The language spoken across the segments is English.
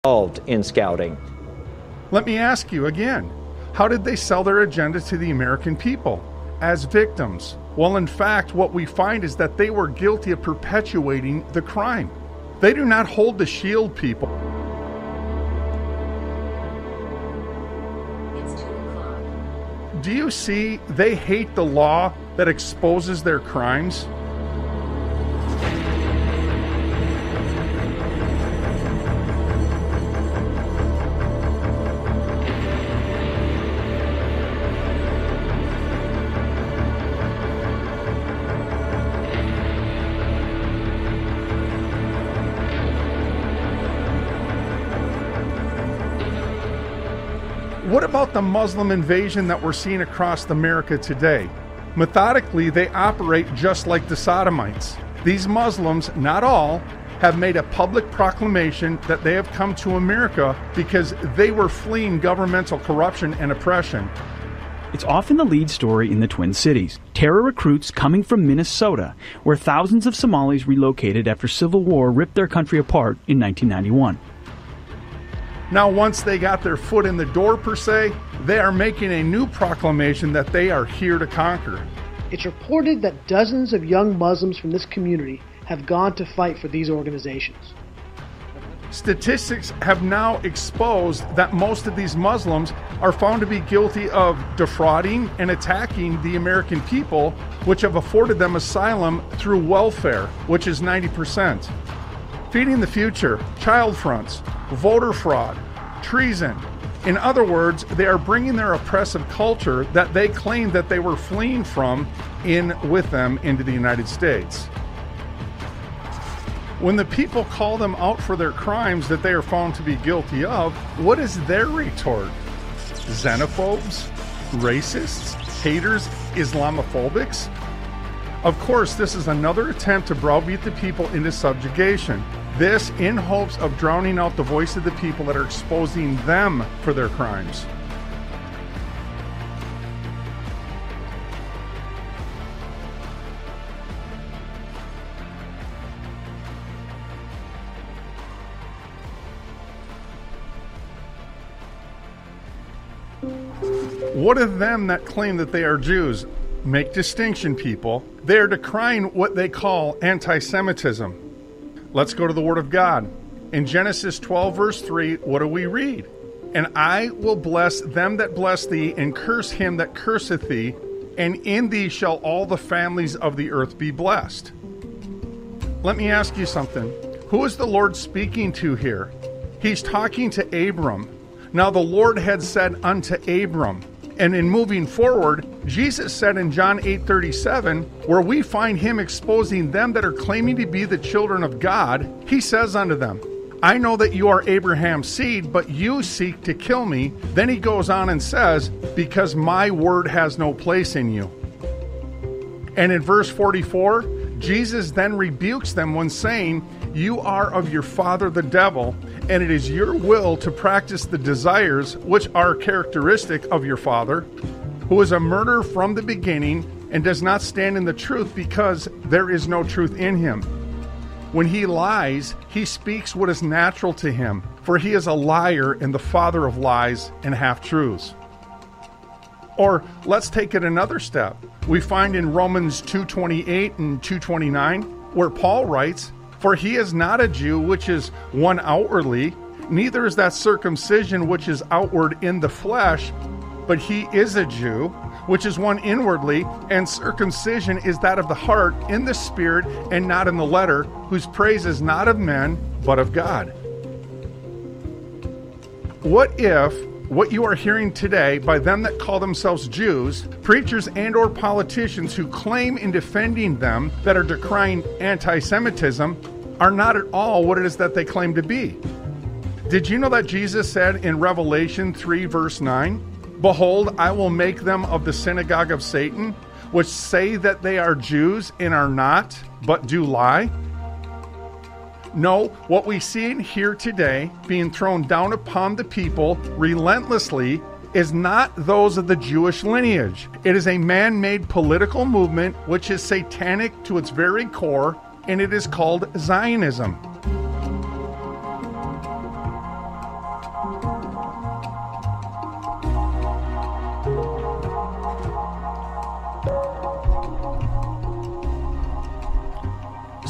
involved in scouting. Let me ask you again, how did they sell their agenda to the American people? As victims. Well, in fact, what we find is that they were guilty of perpetuating the crime. They do not hold the shield, people. It's 2 o'clock. Do you see they hate the law that exposes their crimes? What about the Muslim invasion that we're seeing across America today? Methodically, they operate just like the Sodomites. These Muslims, not all, have made a public proclamation that they have come to America because they were fleeing governmental corruption and oppression. It's often the lead story in the Twin Cities. Terror recruits coming from Minnesota, where thousands of Somalis relocated after civil war ripped their country apart in 1991. Now, once they got their foot in the door, per se, they are making a new proclamation that they are here to conquer. It's reported that dozens of young Muslims from this community have gone to fight for these organizations. Statistics have now exposed that most of these Muslims are found to be guilty of defrauding and attacking the American people, which have afforded them asylum through welfare, which is 90%. Feeding the future, child fronts, voter fraud, treason. In other words, they are bringing their oppressive culture that they claim that they were fleeing from in with them into the United States. When the people call them out for their crimes that they are found to be guilty of, what is their retort? Xenophobes? Racists? Haters? Islamophobics? Of course, this is another attempt to browbeat the people into subjugation. This in hopes of drowning out the voice of the people that are exposing them for their crimes. What of them that claim that they are Jews? Make distinction, people. They are decrying what they call anti-Semitism. Let's go to the Word of God. In Genesis 12, verse 3, what do we read? And I will bless them that bless thee, and curse him that curseth thee, and in thee shall all the families of the earth be blessed. Let me ask you something. Who is the Lord speaking to here? He's talking to Abram. Now the Lord had said unto Abram, and in moving forward, Jesus said in John 8:37, where we find him exposing them that are claiming to be the children of God, he says unto them, I know that you are Abraham's seed, but you seek to kill me. Then he goes on and says, because my word has no place in you. And in verse 44, Jesus then rebukes them when saying, you are of your father the devil, and it is your will to practice the desires which are characteristic of your father, who is a murderer from the beginning and does not stand in the truth because there is no truth in him. When he lies, he speaks what is natural to him, for he is a liar and the father of lies and half-truths. Or let's take it another step. We find in Romans 2:28 and 2:29, where Paul writes, for he is not a Jew, which is one outwardly, neither is that circumcision which is outward in the flesh, but he is a Jew, which is one inwardly, and circumcision is that of the heart, in the spirit, and not in the letter, whose praise is not of men, but of God. What if what you are hearing today by them that call themselves Jews, preachers and or politicians who claim in defending them that are decrying anti-Semitism, are not at all what it is that they claim to be? Did you know that Jesus said in Revelation 3 verse 9, behold, I will make them of the synagogue of Satan, which say that they are Jews and are not, but do lie? No, what we see and hear today being thrown down upon the people relentlessly is not those of the Jewish lineage. It is a man-made political movement which is satanic to its very core, and it is called Zionism.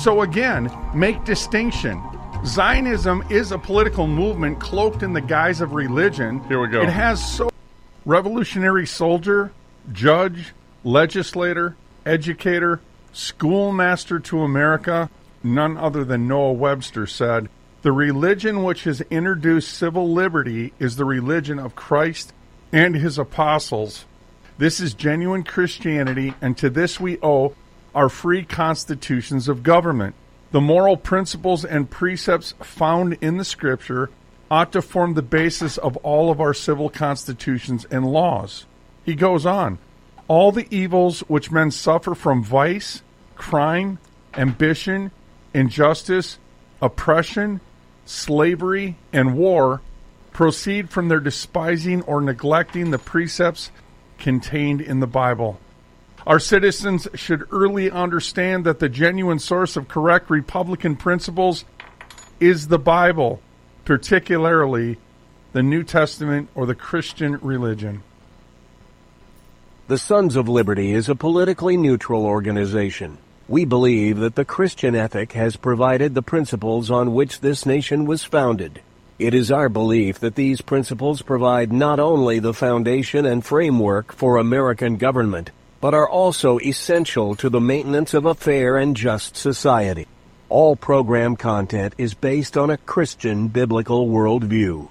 So again, make distinction. Zionism is a political movement cloaked in the guise of religion. Here we go. It has revolutionary soldier, judge, legislator, educator, schoolmaster to America, none other than Noah Webster said, "The religion which has introduced civil liberty is the religion of Christ and his apostles. This is genuine Christianity, and to this we owe our free constitutions of government. The moral principles and precepts found in the Scripture ought to form the basis of all of our civil constitutions and laws." He goes on, "All the evils which men suffer from vice, crime, ambition, injustice, oppression, slavery, and war proceed from their despising or neglecting the precepts contained in the Bible. Our citizens should early understand that the genuine source of correct Republican principles is the Bible, particularly the New Testament or the Christian religion." The Sons of Liberty is a politically neutral organization. We believe that the Christian ethic has provided the principles on which this nation was founded. It is our belief that these principles provide not only the foundation and framework for American government, but are also essential to the maintenance of a fair and just society. All program content is based on a Christian biblical worldview.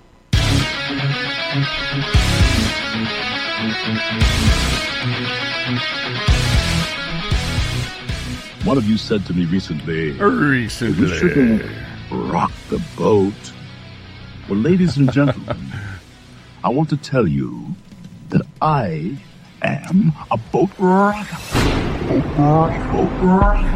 One of you said to me recently, Recently. "We shouldn't rock the boat." Well, ladies and gentlemen, I want to tell you that I am a boat rocker. Boat rocker.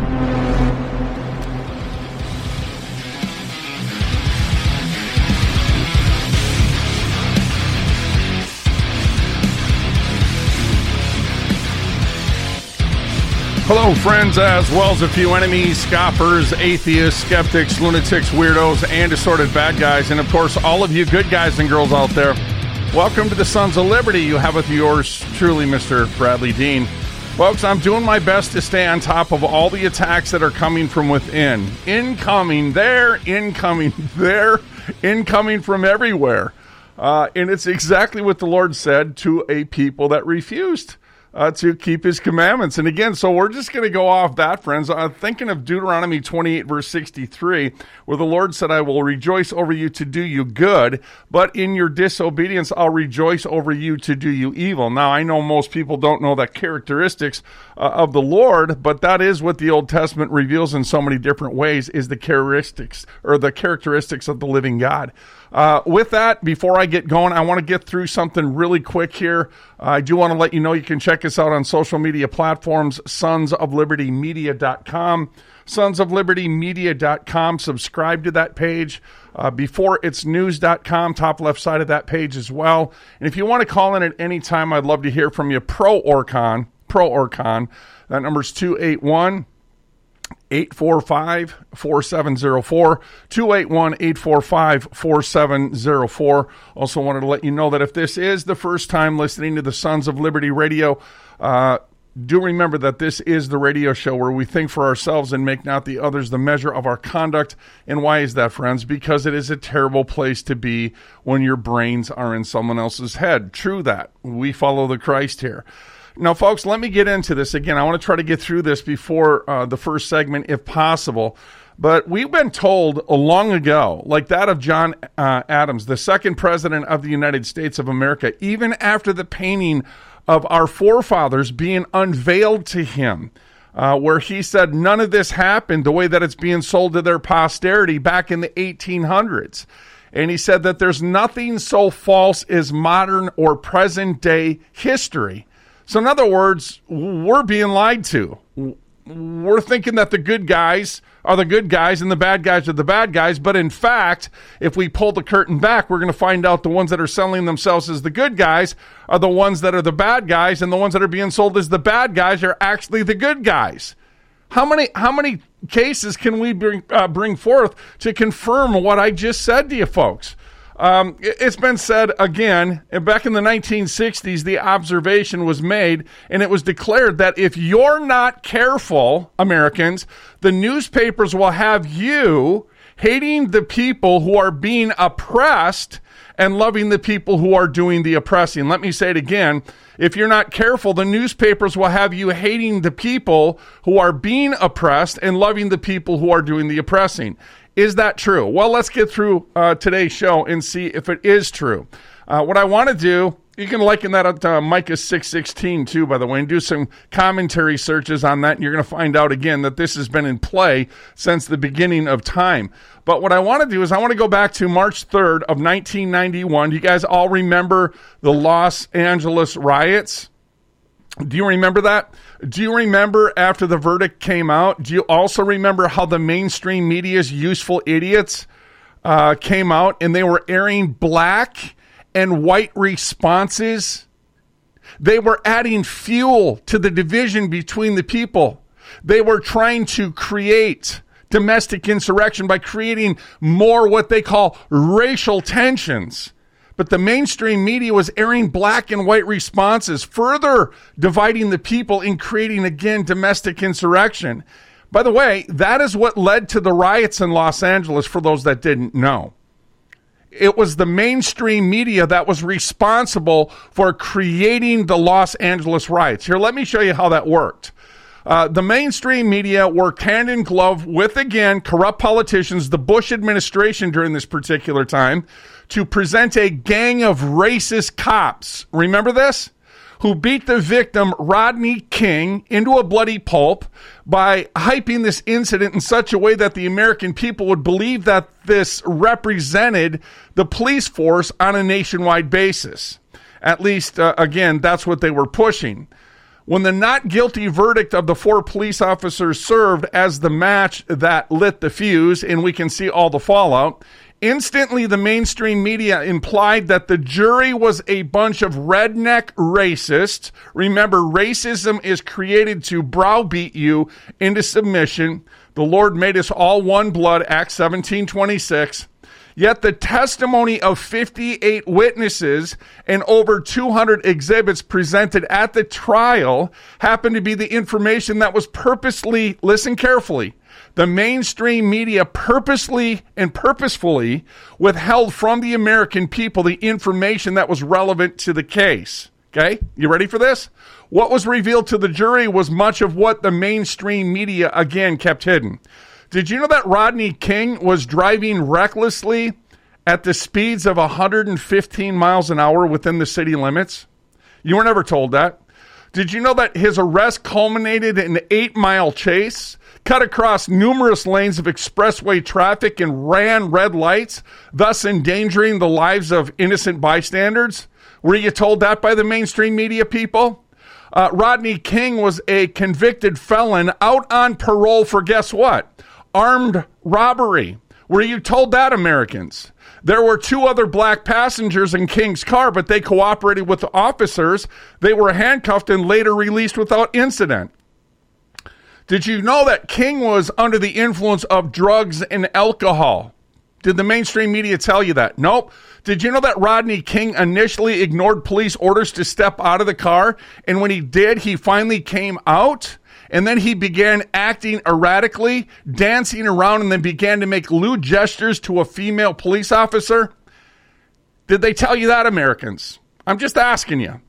Hello, friends, as well as a few enemies, scoffers, atheists, skeptics, lunatics, weirdos, and assorted bad guys, and of course, all of you good guys and girls out there. Welcome to the Sons of Liberty. You have with yours truly, Mr. Bradley Dean. Folks, I'm doing my best to stay on top of all the attacks that are coming from within. Incoming there, incoming there, incoming from everywhere. And it's exactly what the Lord said to a people that refused to keep his commandments. And again, so we're just going to go off that, friends. I'm thinking of Deuteronomy 28, verse 63, where the Lord said, "I will rejoice over you to do you good, but in your disobedience I'll rejoice over you to do you evil." Now, I know most people don't know that characteristics of the Lord, but that is what the Old Testament reveals in so many different ways, is the characteristics of the living God. With that, before I get going, I want to get through something really quick here. I do want to let you know you can check us out on social media platforms, sonsoflibertymedia.com. sonsoflibertymedia.com. Subscribe to that page. Beforeitsnews.com, top left side of that page as well. And if you want to call in at any time, I'd love to hear from you. Pro or con. That number's 281-845-4704, 281-845-4704. Also wanted to let you know that if this is the first time listening to the Sons of Liberty Radio, do remember that this is the radio show where we think for ourselves and make not the others the measure of our conduct. And why is that, friends? Because it is a terrible place to be when your brains are in someone else's head. True that. We follow the Christ here. Now, folks, let me get into this. Again, I want to try to get through this before the first segment, if possible. But we've been told long ago, like that of John Adams, the second president of the United States of America, even after the painting of our forefathers being unveiled to him, where he said none of this happened the way that it's being sold to their posterity back in the 1800s. And he said that there's nothing so false as modern or present day history. So in other words, we're being lied to. We're thinking that the good guys are the good guys and the bad guys are the bad guys. But in fact, if we pull the curtain back, we're going to find out the ones that are selling themselves as the good guys are the ones that are the bad guys, and the ones that are being sold as the bad guys are actually the good guys. How many cases can we bring forth to confirm what I just said to you folks? It's been said again, back in the 1960s, the observation was made, and it was declared that if you're not careful, Americans, the newspapers will have you hating the people who are being oppressed and loving the people who are doing the oppressing. Let me say it again. If you're not careful, the newspapers will have you hating the people who are being oppressed and loving the people who are doing the oppressing. Is that true? Well, let's get through today's show and see if it is true. What I want to do, you can liken that up to Micah 6:16 too, by the way, and do some commentary searches on that, and you're going to find out again that this has been in play since the beginning of time. But what I want to do is I want to go back to March 3rd of 1991. Do you guys all remember the Los Angeles riots? Do you remember that? Do you remember after the verdict came out? Do you also remember how the mainstream media's useful idiots came out and they were airing black and white responses? They were adding fuel to the division between the people. They were trying to create domestic insurrection by creating more what they call racial tensions. But the mainstream media was airing black and white responses, further dividing the people and creating, again, domestic insurrection. By the way, that is what led to the riots in Los Angeles, for those that didn't know. It was the mainstream media that was responsible for creating the Los Angeles riots. Here, let me show you how that worked. The mainstream media worked hand in glove with, again, corrupt politicians, the Bush administration during this particular time, to present a gang of racist cops. Remember this? Who beat the victim, Rodney King, into a bloody pulp by hyping this incident in such a way that the American people would believe that this represented the police force on a nationwide basis. At least, again, that's what they were pushing. When the not guilty verdict of the 4 police officers served as the match that lit the fuse, and we can see all the fallout, instantly the mainstream media implied that the jury was a bunch of redneck racists. Remember, racism is created to browbeat you into submission. The Lord made us all one blood, Acts 17:26. Yet the testimony of 58 witnesses and over 200 exhibits presented at the trial happened to be the information that was purposely, listen carefully, the mainstream media purposely and purposefully withheld from the American people the information that was relevant to the case. Okay, you ready for this? What was revealed to the jury was much of what the mainstream media, again, kept hidden. Did you know that Rodney King was driving recklessly at the speeds of 115 miles an hour within the city limits? You were never told that. Did you know that his arrest culminated in an 8-mile chase, cut across numerous lanes of expressway traffic, and ran red lights, thus endangering the lives of innocent bystanders? Were you told that by the mainstream media, people? Rodney King was a convicted felon out on parole for, guess what? Armed robbery. Were you told that, Americans? There were 2 other black passengers in King's car, but they cooperated with the officers. They were handcuffed and later released without incident. Did you know that King was under the influence of drugs and alcohol? Did the mainstream media tell you that? Nope. Did you know that Rodney King initially ignored police orders to step out of the car? And when he did, he finally came out? And then he began acting erratically, dancing around, and then began to make lewd gestures to a female police officer? Did they tell you that, Americans? I'm just asking you.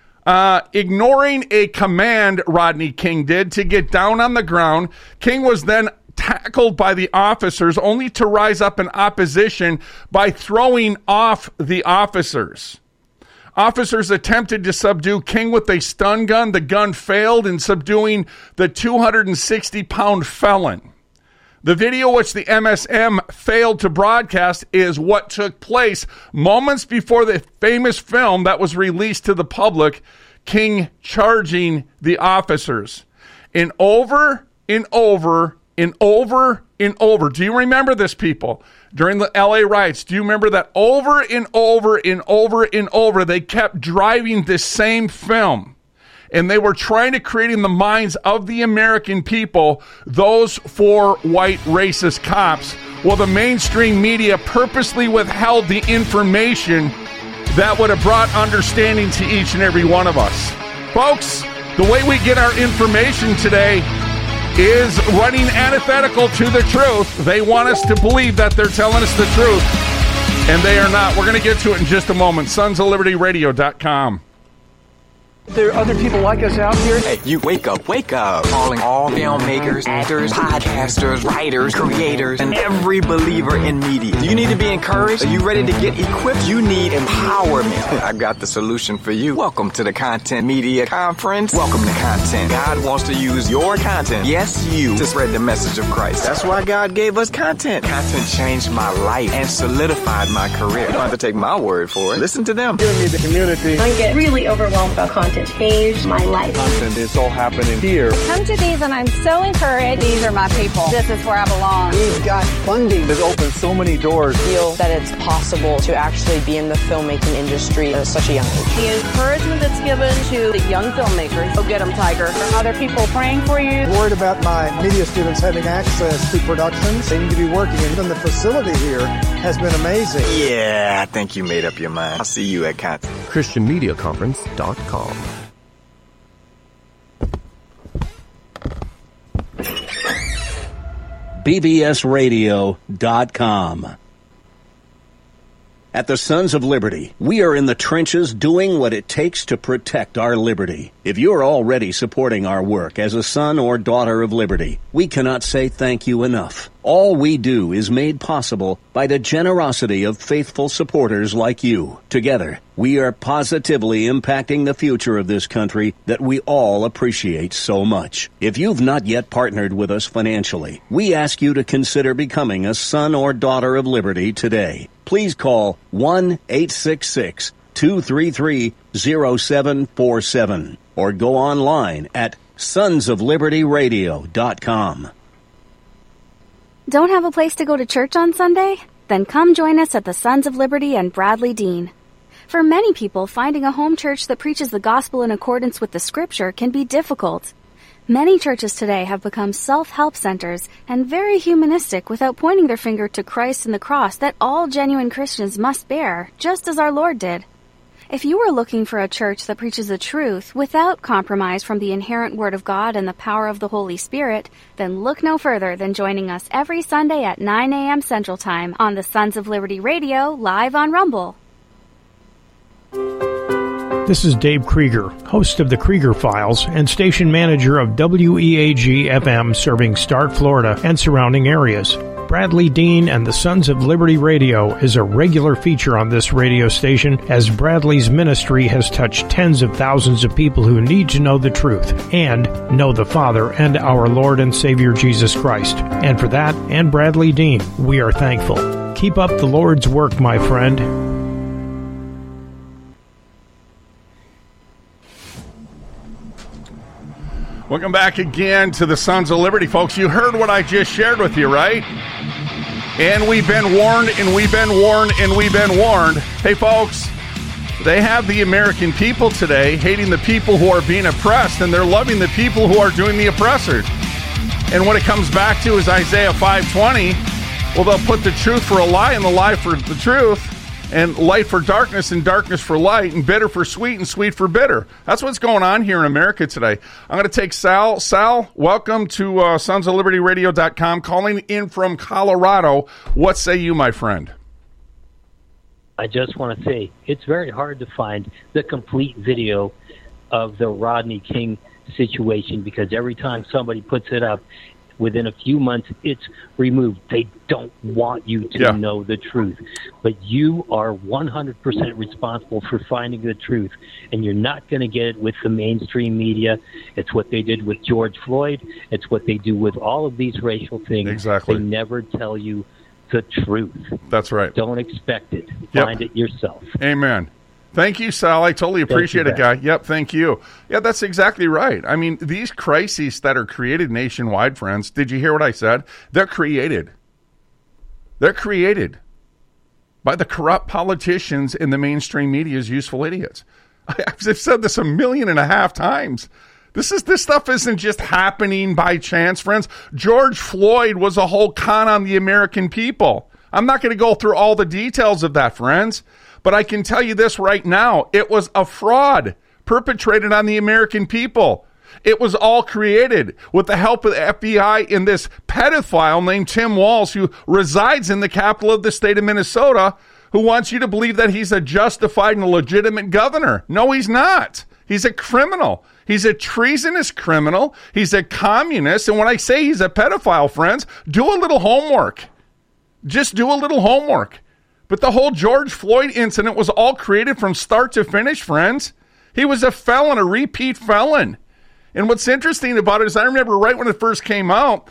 Ignoring a command Rodney King did to get down on the ground, King was then tackled by the officers, only to rise up in opposition by throwing off the officers. Officers attempted to subdue King with a stun gun. The gun failed in subduing the 260-pound felon. The video, which the MSM failed to broadcast, is what took place moments before the famous film that was released to the public, King charging the officers. And over and over and over and over. Do you remember this, people? During the LA riots, do you remember that over and over and over and over they kept driving this same film? and they were trying to create in the minds of the American people those 4 white racist cops. Well, the mainstream media purposely withheld the information that would have brought understanding to each and every one of us. Folks, the way we get our information today is running antithetical to the truth. They want us to believe that they're telling us the truth, and they are not. We're going to get to it in just a moment. SonsOfLibertyRadio.com. There are other people like us out here. Hey, you wake up. Calling all filmmakers, actors, podcasters, writers, creators, and every believer in media. Do you need to be encouraged? Are you ready to get equipped? You need empowerment. I've got the solution for you. Welcome to the Content Media Conference. Welcome to Content. God wants to use your content, yes, you, to spread the message of Christ. That's why God gave us content. Content changed my life and solidified my career. You don't have to take my word for it. Listen to them. Give me the community. I get really overwhelmed about content. Changed my life. Content is all happening here. Come to these and I'm so encouraged. These are my people. This is where I belong. We've got funding that opens so many doors. I feel that it's possible to actually be in the filmmaking industry at such a young age. The encouragement that's given to the young filmmakers. Go get them, Tiger. Are other people praying for you? Worried about my media students having access to productions. Seem to be working, and even the facility here has been amazing. Yeah, I think you made up your mind. I'll see you at Content. ChristianMediaConference.com. BBSRadio.com. At the Sons of Liberty, we are in the trenches doing what it takes to protect our liberty. If you're already supporting our work as a son or daughter of liberty, we cannot say thank you enough. All we do is made possible by the generosity of faithful supporters like you. Together, we are positively impacting the future of this country that we all appreciate so much. If you've not yet partnered with us financially, we ask you to consider becoming a son or daughter of liberty today. Please call 1-866-233-0747 or go online at sonsoflibertyradio.com. Don't have a place to go to church on Sunday? Then come join us at the Sons of Liberty and Bradley Dean. For many people, finding a home church that preaches the gospel in accordance with the scripture can be difficult. Many churches today have become self-help centers and very humanistic without pointing their finger to Christ and the cross that all genuine Christians must bear, just as our Lord did. If you are looking for a church that preaches the truth without compromise from the inherent Word of God and the power of the Holy Spirit, then look no further than joining us every Sunday at 9 a.m. Central Time on the Sons of Liberty Radio, live on Rumble. This is Dave Krieger, host of the Krieger Files and station manager of WEAG-FM serving Stark, Florida and surrounding areas. Bradley Dean and the Sons of Liberty Radio is a regular feature on this radio station as Bradley's ministry has touched tens of thousands of people who need to know the truth and know the Father and our Lord and Savior Jesus Christ. And for that and Bradley Dean, we are thankful. Keep up the Lord's work, my friend. Welcome back again to the Sons of Liberty, folks. You heard what I just shared with you, right? And we've been warned, and we've been warned, and we've been warned. Hey, folks, they have the American people today hating the people who are being oppressed, and they're loving the people who are doing the oppressors. And what it comes back to is Isaiah 5:20. Well, they'll put the truth for a lie and the lie for the truth, and light for darkness and darkness for light, and bitter for sweet and sweet for bitter. That's what's going on here in America today. I'm going to take Sal. Sal, welcome to SonsOfLibertyRadio.com, calling in from Colorado. What say you, my friend? I just want to say it's very hard to find the complete video of the Rodney King situation because every time somebody puts it up, within a few months, it's removed. They don't want you to know the truth. But you are 100% responsible for finding the truth, and you're not going to get it with the mainstream media. It's what they did with George Floyd. It's what they do with all of these racial things. Exactly. They never tell you the truth. That's right. Don't expect it. Find it yourself. Amen. Thank you, Sal. I totally appreciate it, guy. Yep, thank you. Yeah, that's exactly right. I mean, these crises that are created nationwide, friends, did you hear what I said? They're created. They're created by the corrupt politicians in the mainstream media's useful idiots. I've said this 1.5 million times. This stuff isn't just happening by chance, friends. George Floyd was a whole con on the American people. I'm not going to go through all the details of that, friends, but I can tell you this right now. It was a fraud perpetrated on the American people. It was all created with the help of the FBI and this pedophile named Tim Walz, who resides in the capital of the state of Minnesota, who wants you to believe that he's a justified and legitimate governor. No, he's not. He's a criminal. He's a treasonous criminal. He's a communist. And when I say he's a pedophile, friends, do a little homework. Just do a little homework. But the whole George Floyd incident was all created from start to finish, friends. He was a felon, a repeat felon. And what's interesting about it is I remember right when it first came out,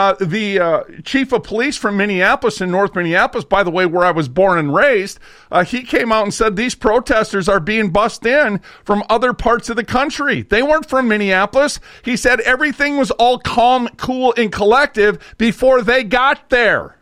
the chief of police from Minneapolis, in North Minneapolis, by the way, where I was born and raised, he came out and said these protesters are being bussed in from other parts of the country. They weren't from Minneapolis. He said everything was all calm, cool, and collective before they got there.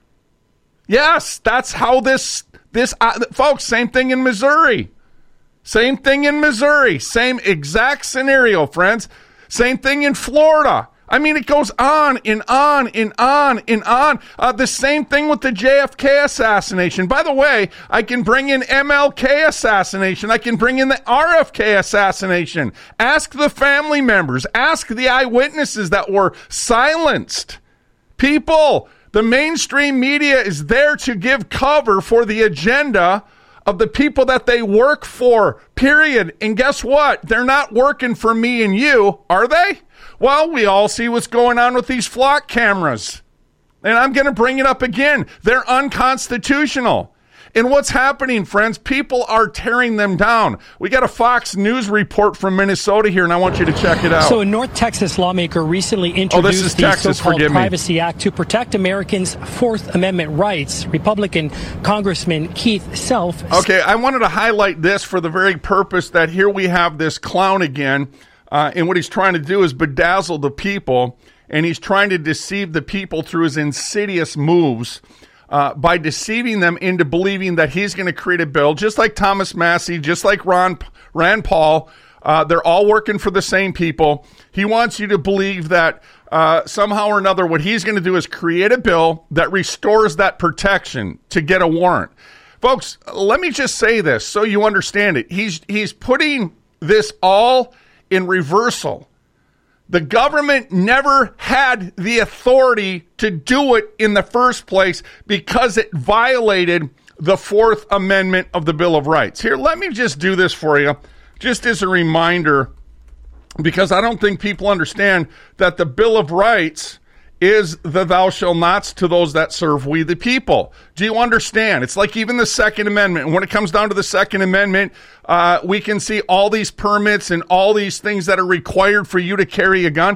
Yes, that's how this folks, same thing in Missouri. Same thing in Missouri. Same exact scenario, friends. Same thing in Florida. I mean, it goes on and on and on and on. The same thing with the JFK assassination. By the way, I can bring in MLK assassination. I can bring in the RFK assassination. Ask the family members. Ask the eyewitnesses that were silenced. People, the mainstream media is there to give cover for the agenda of the people that they work for, period. And guess what? They're not working for me and you, are they? Well, we all see what's going on with these flock cameras. And I'm going to bring it up again. They're unconstitutional. And what's happening, friends? People are tearing them down. We got a Fox News report from Minnesota here, and I want you to check it out. So a North Texas lawmaker recently introduced the so-called Privacy Act to protect Americans' Fourth Amendment rights. Republican Congressman Keith Self. Okay, I wanted to highlight this for the very purpose that here we have this clown again, and what he's trying to do is bedazzle the people, and he's trying to deceive the people through his insidious moves. By deceiving them into believing that he's going to create a bill, just like Thomas Massie, just like Rand Paul. They're all working for the same people. He wants you to believe that somehow or another what he's going to do is create a bill that restores that protection to get a warrant. Folks, let me just say this so you understand it. He's putting this all in reversal. The government never had the authority to do it in the first place because it violated the Fourth Amendment of the Bill of Rights. Here, let me just do this for you, just as a reminder, because I don't think people understand that the Bill of Rights is the thou shalt nots to those that serve we the people. Do you understand? It's like even the Second Amendment. And when it comes down to the Second Amendment, we can see all these permits and all these things that are required for you to carry a gun.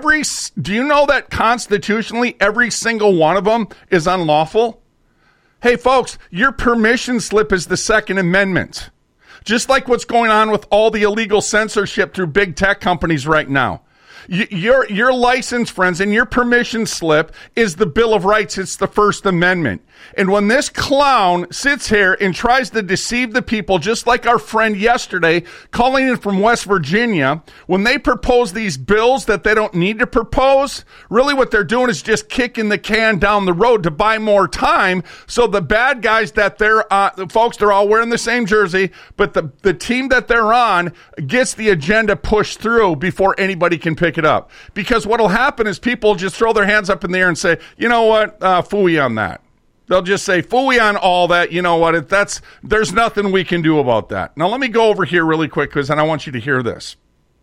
Do you know that constitutionally every single one of them is unlawful? Hey, folks, your permission slip is the Second Amendment. Just like what's going on with all the illegal censorship through big tech companies right now. Your license, friends, and your permission slip is the Bill of Rights. It's the First Amendment. And when this clown sits here and tries to deceive the people, just like our friend yesterday, calling in from West Virginia, when they propose these bills that they don't need to propose, really what they're doing is just kicking the can down the road to buy more time. So the bad guys that folks, they're all wearing the same jersey, but the team that they're on gets the agenda pushed through before anybody can pick it up. Because what'll happen is people just throw their hands up in the air and say, you know what, phooey on that. They'll just say, phooey on all that. You know what, there's nothing we can do about that. Now let me go over here really quick because I want you to hear this.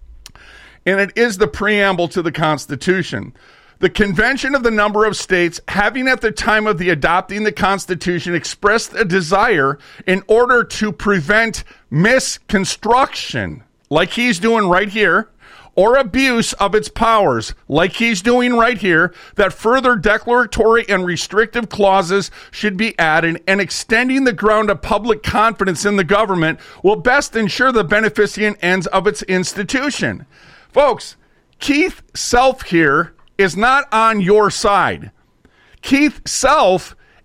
And it is the preamble to the Constitution. The convention of the number of states having at the time of the adopting the Constitution expressed a desire in order to prevent misconstruction, like he's doing right here, or abuse of its powers, like he's doing right here, that further declaratory and restrictive clauses should be added, and extending the ground of public confidence in the government will best ensure the beneficent ends of its institution. Folks, Keith Self here is not on your side. Keith Self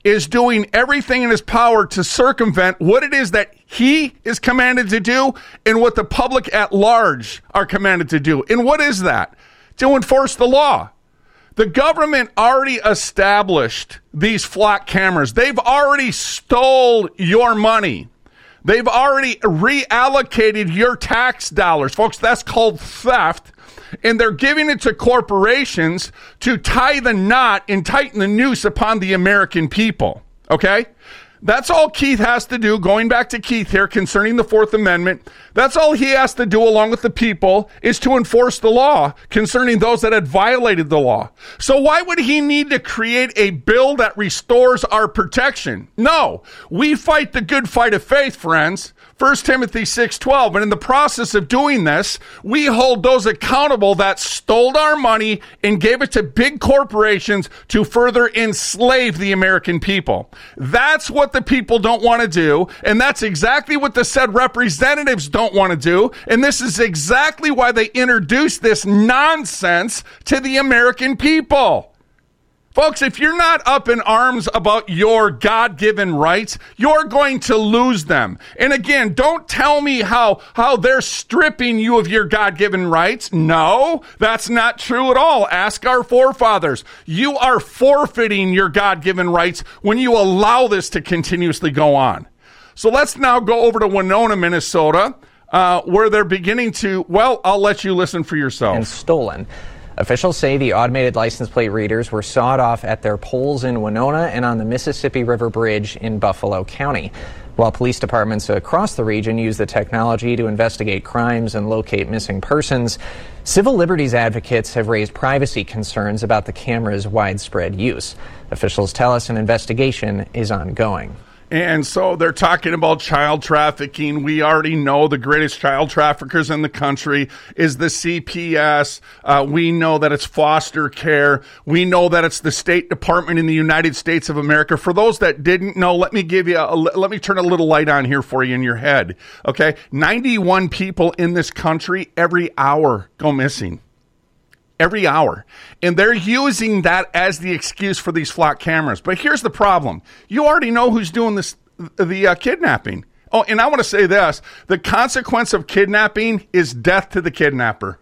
is doing everything in his power to circumvent what it is that he is commanded to do and what the public at large are commanded to do. And what is that? To enforce the law. The government already established these flock cameras. They've already stole your money. They've already reallocated your tax dollars. Folks, that's called theft. And they're giving it to corporations to tie the knot and tighten the noose upon the American people. Okay? That's all Keith has to do, going back to Keith here concerning the Fourth Amendment. That's all he has to do along with the people is to enforce the law concerning those that had violated the law. So why would he need to create a bill that restores our protection? No, we fight the good fight of faith, friends. 1 Timothy 6:12, and in the process of doing this, we hold those accountable that stole our money and gave it to big corporations to further enslave the American people. That's what the people don't want to do, and that's exactly what the said representatives don't want to do, and this is exactly why they introduced this nonsense to the American people. Folks, if you're not up in arms about your God-given rights, you're going to lose them. And again, don't tell me how they're stripping you of your God-given rights. No, that's not true at all. Ask our forefathers. You are forfeiting your God-given rights when you allow this to continuously go on. So let's now go over to Winona, Minnesota, where they're beginning to, well, I'll let you listen for yourself. And stolen. Officials say the automated license plate readers were sawed off at their poles in Winona and on the Mississippi River Bridge in Buffalo County. While police departments across the region use the technology to investigate crimes and locate missing persons, civil liberties advocates have raised privacy concerns about the camera's widespread use. Officials tell us an investigation is ongoing. And so they're talking about child trafficking. We already know the greatest child traffickers in the country is the CPS. We know that it's foster care. We know that it's the State Department in the United States of America. For those that didn't know, let me turn a little light on here for you in your head. Okay. 91 people in this country every hour go missing. Every hour. And they're using that as the excuse for these flock cameras. But here's the problem. You already know who's doing the kidnapping. Oh, and I want to say this. The consequence of kidnapping is death to the kidnapper.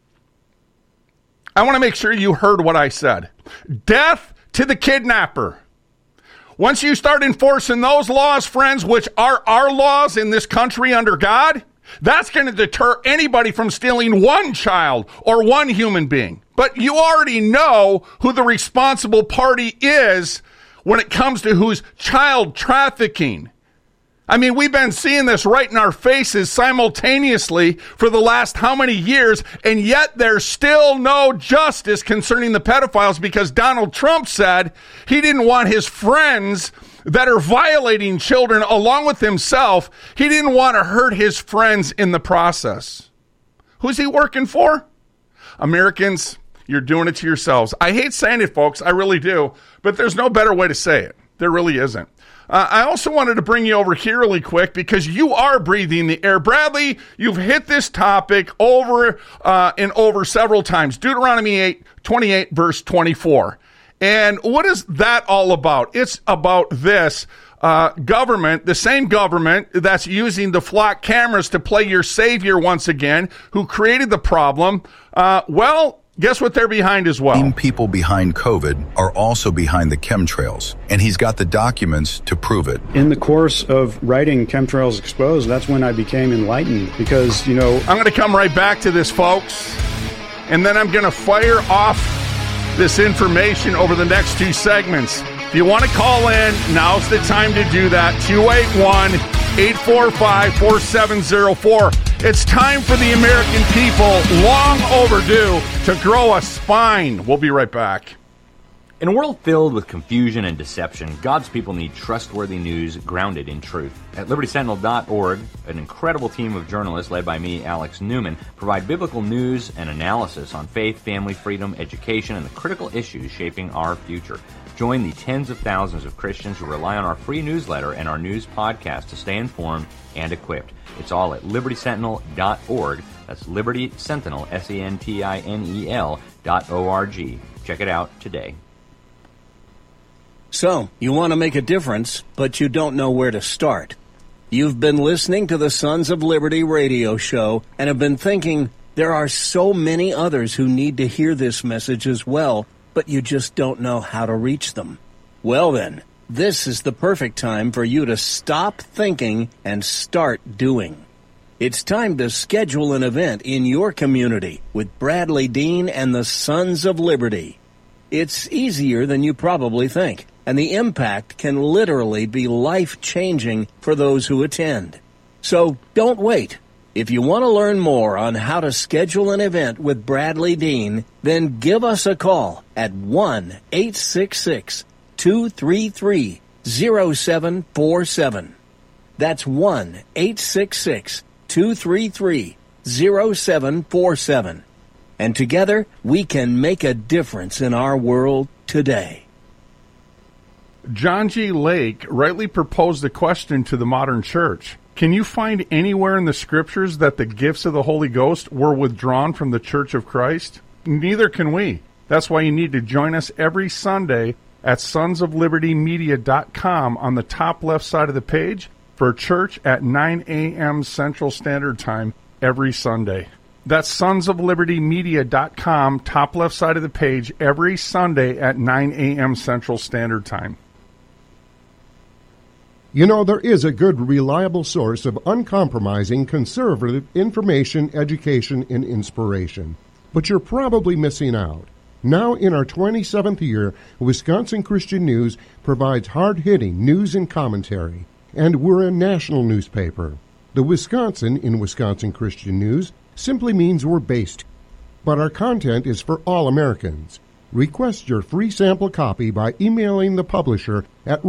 I want to make sure you heard what I said. Death to the kidnapper. Once you start enforcing those laws, friends, which are our laws in this country under God, that's going to deter anybody from stealing one child or one human being. But you already know who the responsible party is when it comes to who's child trafficking. I mean, we've been seeing this right in our faces simultaneously for the last how many years, and yet there's still no justice concerning the pedophiles because Donald Trump said he didn't want his friends that are violating children along with himself. He didn't want to hurt his friends in the process. Who's he working for? Americans, you're doing it to yourselves. I hate saying it, folks. I really do. But there's no better way to say it. There really isn't. I also wanted to bring you over here really quick because you are breathing the air. Bradley, you've hit this topic over and over several times. Deuteronomy 8:28, verse 24. And what is that all about? It's about this government, the same government that's using the flock cameras to play your savior once again, who created the problem. Well, guess what they're behind as well? Same people behind COVID are also behind the chemtrails, and he's got the documents to prove it. In the course of writing Chemtrails Exposed, that's when I became enlightened because, I'm going to come right back to this, folks, and then I'm going to fire off this information over the next two segments. If you want to call in, now's the time to do that. 281-845-4704. It's time for the American people, long overdue, to grow a spine. We'll be right back. In a world filled with confusion and deception, God's people need trustworthy news grounded in truth. At LibertySentinel.org, an incredible team of journalists led by me, Alex Newman, provide biblical news and analysis on faith, family, freedom, education, and the critical issues shaping our future. Join the tens of thousands of Christians who rely on our free newsletter and our news podcast to stay informed and equipped. It's all at LibertySentinel.org. That's Liberty Sentinel, SENTINEL.org. Check it out today. So, you want to make a difference, but you don't know where to start. You've been listening to the Sons of Liberty radio show and have been thinking, there are so many others who need to hear this message as well, but you just don't know how to reach them. Well then, this is the perfect time for you to stop thinking and start doing. It's time to schedule an event in your community with Bradley Dean and the Sons of Liberty. It's easier than you probably think, and the impact can literally be life-changing for those who attend. So don't wait. If you want to learn more on how to schedule an event with Bradley Dean, then give us a call at 1-866-233-0747. That's 1-866-233-0747. And together, we can make a difference in our world today. John G. Lake rightly proposed a question to the modern church. Can you find anywhere in the Scriptures that the gifts of the Holy Ghost were withdrawn from the Church of Christ? Neither can we. That's why you need to join us every Sunday at sonsoflibertymedia.com on the top left side of the page for church at 9 a.m. Central Standard Time every Sunday. That's sonsoflibertymedia.com, top left side of the page, every Sunday at 9 a.m. Central Standard Time. You know, there is a good, reliable source of uncompromising, conservative information, education, and inspiration. But you're probably missing out. Now, in our 27th year, Wisconsin Christian News provides hard-hitting news and commentary. And we're a national newspaper. The Wisconsin in Wisconsin Christian News simply means we're based. But our content is for all Americans. Request your free sample copy by emailing the publisher at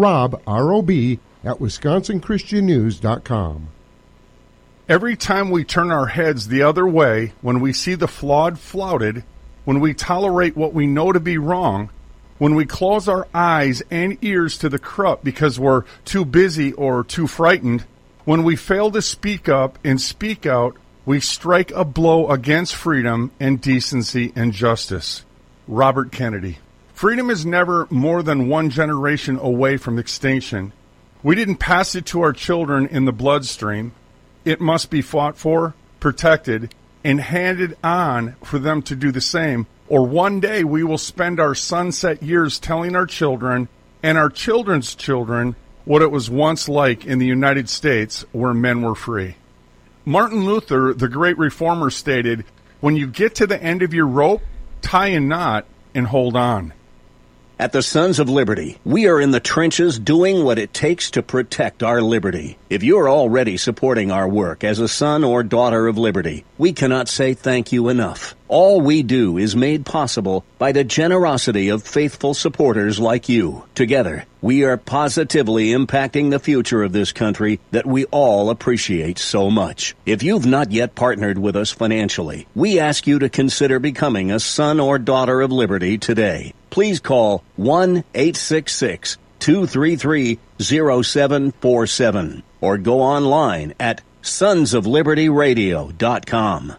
rob@wisconsinchristiannews.com. Every time we turn our heads the other way, when we see the flawed flouted, when we tolerate what we know to be wrong, when we close our eyes and ears to the corrupt because we're too busy or too frightened, when we fail to speak up and speak out, we strike a blow against freedom and decency and justice. Robert Kennedy. Freedom is never more than one generation away from extinction. We didn't pass it to our children in the bloodstream. It must be fought for, protected, and handed on for them to do the same, or one day we will spend our sunset years telling our children and our children's children what it was once like in the United States where men were free. Martin Luther, the great reformer, stated, "When you get to the end of your rope, tie a knot and hold on." At the Sons of Liberty, we are in the trenches doing what it takes to protect our liberty. If you're already supporting our work as a son or daughter of liberty, we cannot say thank you enough. All we do is made possible by the generosity of faithful supporters like you. Together, we are positively impacting the future of this country that we all appreciate so much. If you've not yet partnered with us financially, we ask you to consider becoming a son or daughter of liberty today. Please call 1-866-233-0747 or go online at sonsoflibertyradio.com.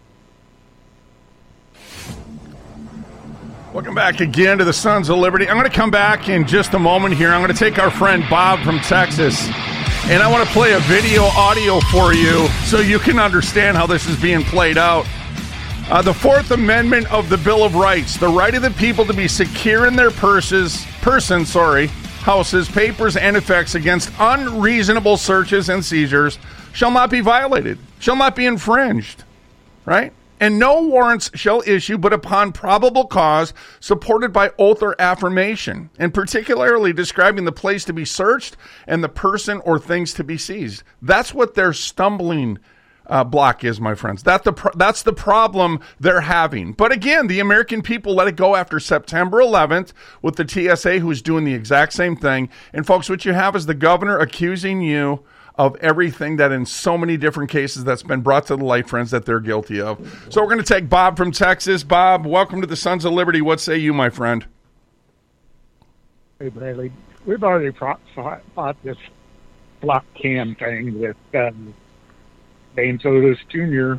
Welcome back again to the Sons of Liberty. I'm going to come back in just a moment here. I'm going to take our friend Bob from Texas, and I want to play a video audio for you so you can understand how this is being played out. The Fourth Amendment of the Bill of Rights, the right of the people to be secure in their houses, papers, and effects against unreasonable searches and seizures shall not be violated, shall not be infringed, right? And no warrants shall issue but upon probable cause supported by oath or affirmation, and particularly describing the place to be searched and the person or things to be seized. That's what their stumbling block is, my friends. That's the problem they're having. But again, the American people let it go after September 11th with the TSA, who's doing the exact same thing. And folks, what you have is the governor accusing you of everything that in so many different cases that's been brought to the light, friends, that they're guilty of. So we're going to take Bob from Texas. Bob, welcome to the Sons of Liberty. What say you, my friend? Hey, Bradley. We've already fought this block cam thing with James Otis Jr.,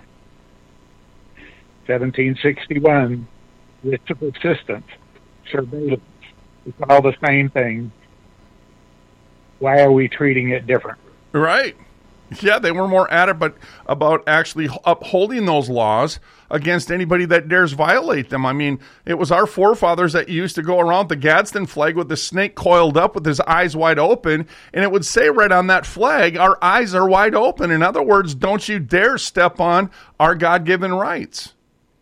1761, with subsistence, surveillance. It's all the same thing. why are we treating it different? Right. Yeah, they were more adamant about actually upholding those laws against anybody that dares violate them. I mean, it was our forefathers that used to go around the Gadsden flag with the snake coiled up with his eyes wide open, and it would say right on that flag, our eyes are wide open. In other words, don't you dare step on our God-given rights.